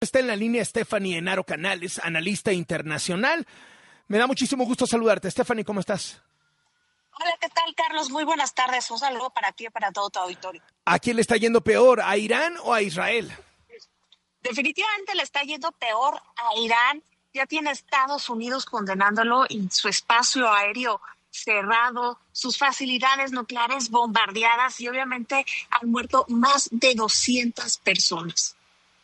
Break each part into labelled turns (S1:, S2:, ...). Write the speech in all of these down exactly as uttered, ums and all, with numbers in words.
S1: Está en la línea Stephanie Enaro Canales, analista internacional. Me da muchísimo gusto saludarte. Stephanie, ¿cómo estás?
S2: Hola, ¿qué tal, Carlos? Muy buenas tardes. Un saludo para ti y para todo tu auditorio.
S1: ¿A quién le está yendo peor, a Irán o a Israel?
S2: Definitivamente le está yendo peor a Irán. Ya tiene Estados Unidos condenándolo y su espacio aéreo cerrado, sus facilidades nucleares bombardeadas y obviamente han muerto más de doscientas personas.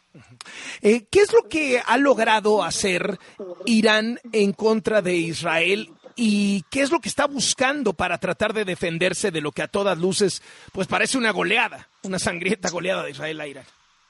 S1: Eh, ¿Qué es lo que ha logrado hacer Irán en contra de Israel y qué es lo que está buscando para tratar de defenderse de lo que a todas luces pues parece una goleada, una sangrienta goleada de Israel a Irán?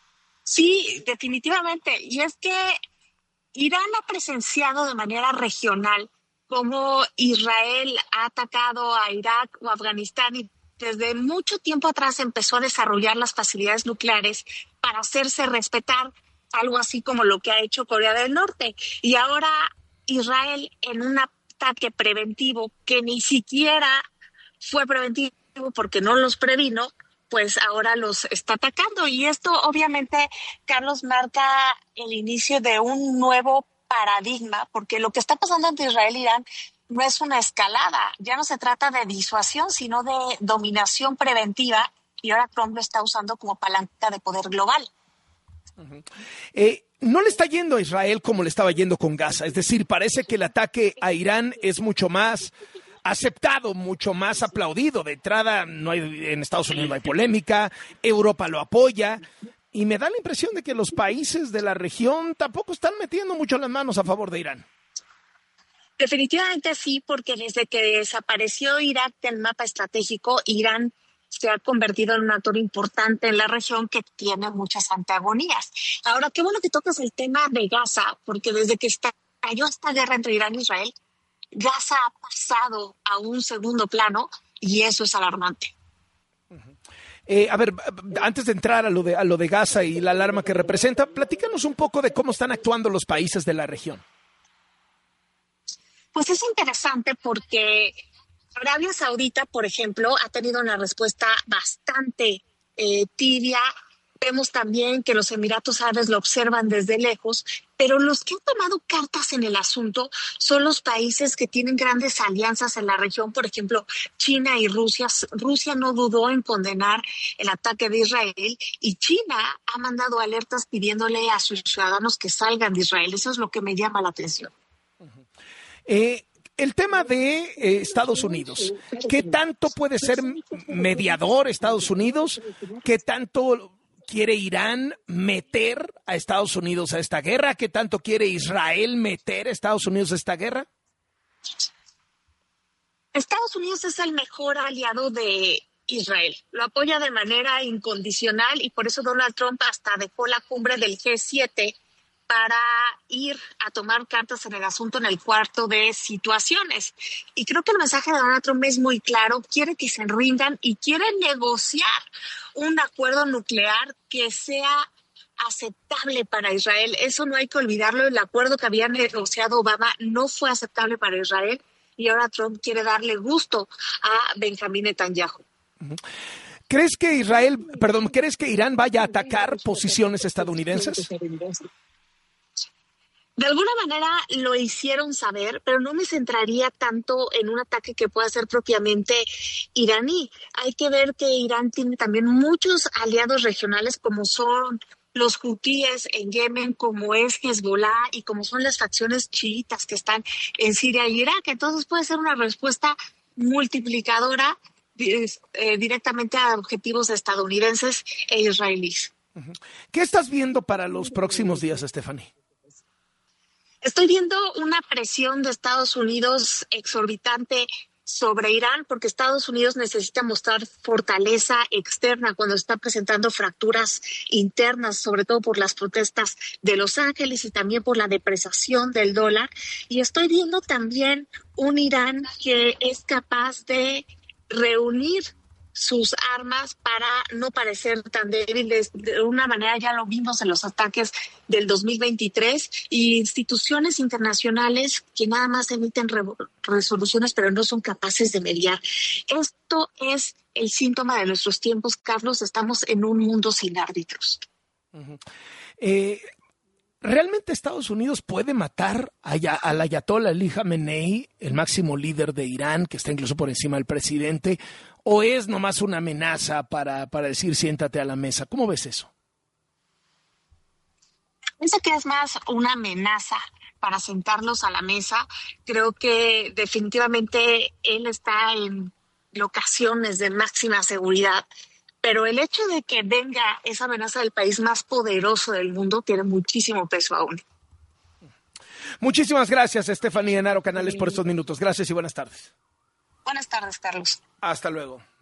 S2: Sí, definitivamente. Y es que Irán ha presenciado de manera regional cómo Israel ha atacado a Irak o Afganistán y desde mucho tiempo atrás empezó a desarrollar las facilidades nucleares para hacerse respetar, algo así como lo que ha hecho Corea del Norte. Y ahora Israel, en un ataque preventivo que ni siquiera fue preventivo porque no los previno, pues ahora los está atacando. Y esto obviamente, Carlos, marca el inicio de un nuevo paradigma, porque lo que está pasando entre Israel e Irán no es una escalada, ya no se trata de disuasión, sino de dominación preventiva, y ahora Trump lo está usando como palanca de poder global.
S1: Uh-huh. Eh, no le está yendo a Israel como le estaba yendo con Gaza, es decir, parece que el ataque a Irán es mucho más aceptado, mucho más aplaudido. De entrada, no hay, en Estados Unidos no hay polémica, Europa lo apoya, y me da la impresión de que los países de la región tampoco están metiendo mucho las manos a favor de Irán.
S2: Definitivamente sí, porque desde que desapareció Irak del mapa estratégico, Irán se ha convertido en un actor importante en la región que tiene muchas antagonías. Ahora, qué bueno que tocas el tema de Gaza, porque desde que estalló esta guerra entre Irán e Israel, Gaza ha pasado a un segundo plano y eso es alarmante.
S1: Uh-huh. Eh, a ver, antes de entrar a lo de, a lo de Gaza y la alarma que representa, platícanos un poco de cómo están actuando los países de la región.
S2: Pues es interesante porque Arabia Saudita, por ejemplo, ha tenido una respuesta bastante eh, tibia. Vemos también que los Emiratos Árabes lo observan desde lejos, pero los que han tomado cartas en el asunto son los países que tienen grandes alianzas en la región, por ejemplo, China y Rusia. Rusia no dudó en condenar el ataque de Israel y China ha mandado alertas pidiéndole a sus ciudadanos que salgan de Israel. Eso es lo que me llama la atención.
S1: Uh-huh. Eh, el tema de eh, Estados Unidos, ¿qué tanto puede ser mediador Estados Unidos? ¿Qué tanto quiere Irán meter a Estados Unidos a esta guerra? ¿Qué tanto quiere Israel meter a Estados Unidos a esta guerra?
S2: Estados Unidos es el mejor aliado de Israel. Lo apoya de manera incondicional y por eso Donald Trump hasta dejó la cumbre del G siete para ir a tomar cartas en el asunto en el cuarto de situaciones. Y creo que el mensaje de Donald Trump es muy claro, quiere que se rindan y quiere negociar un acuerdo nuclear que sea aceptable para Israel. Eso no hay que olvidarlo, el acuerdo que había negociado Obama no fue aceptable para Israel y ahora Trump quiere darle gusto a Benjamín Netanyahu.
S1: ¿Crees que Israel, perdón, crees que Irán vaya a atacar posiciones estadounidenses?
S2: De alguna manera lo hicieron saber, pero no me centraría tanto en un ataque que pueda ser propiamente iraní. Hay que ver que Irán tiene también muchos aliados regionales como son los hutíes en Yemen, como es Hezbollah y como son las facciones chiitas que están en Siria e Irak. Entonces puede ser una respuesta multiplicadora eh, directamente a objetivos estadounidenses e israelíes.
S1: ¿Qué estás viendo para los próximos días, Stephanie?
S2: Estoy viendo una presión de Estados Unidos exorbitante sobre Irán porque Estados Unidos necesita mostrar fortaleza externa cuando está presentando fracturas internas, sobre todo por las protestas de Los Ángeles y también por la depreciación del dólar. Y estoy viendo también un Irán que es capaz de reunir sus armas para no parecer tan débiles. De una manera ya lo vimos en los ataques del dos mil veintitrés y instituciones internacionales que nada más emiten re- resoluciones pero no son capaces de mediar. Esto es el síntoma de nuestros tiempos, Carlos. Estamos en un mundo sin árbitros.
S1: Uh-huh. Eh, ¿realmente Estados Unidos puede matar a, al ayatollah Ali Khamenei, el máximo líder de Irán, que está incluso por encima del presidente, o es nomás una amenaza para, para decir siéntate a la mesa? ¿Cómo ves eso?
S2: Pienso que es más una amenaza para sentarlos a la mesa. Creo que definitivamente él está en locaciones de máxima seguridad, pero el hecho de que venga esa amenaza del país más poderoso del mundo tiene muchísimo peso aún.
S1: Muchísimas gracias, Estefanía Enaro Canales, por estos minutos. Gracias y buenas tardes.
S2: Buenas tardes, Carlos.
S1: Hasta luego.